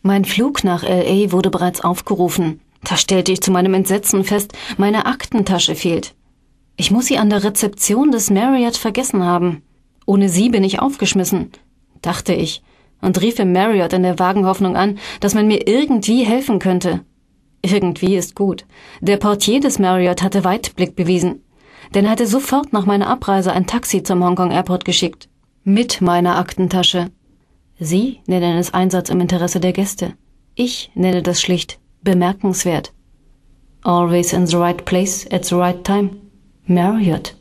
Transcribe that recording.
Mein Flug nach L.A. wurde bereits aufgerufen. Da stellte ich zu meinem Entsetzen fest, meine Aktentasche fehlt. Ich muss sie an der Rezeption des Marriott vergessen haben. Ohne sie bin ich aufgeschmissen, dachte ich und rief im Marriott in der vagen Hoffnung an, dass man mir irgendwie helfen könnte. Irgendwie ist gut. Der Portier des Marriott hatte Weitblick bewiesen, denn er hatte sofort nach meiner Abreise ein Taxi zum Hongkong Airport geschickt. Mit meiner Aktentasche. Sie nennen es Einsatz im Interesse der Gäste. Ich nenne das schlicht bemerkenswert. Always in the right place at the right time. Marriott.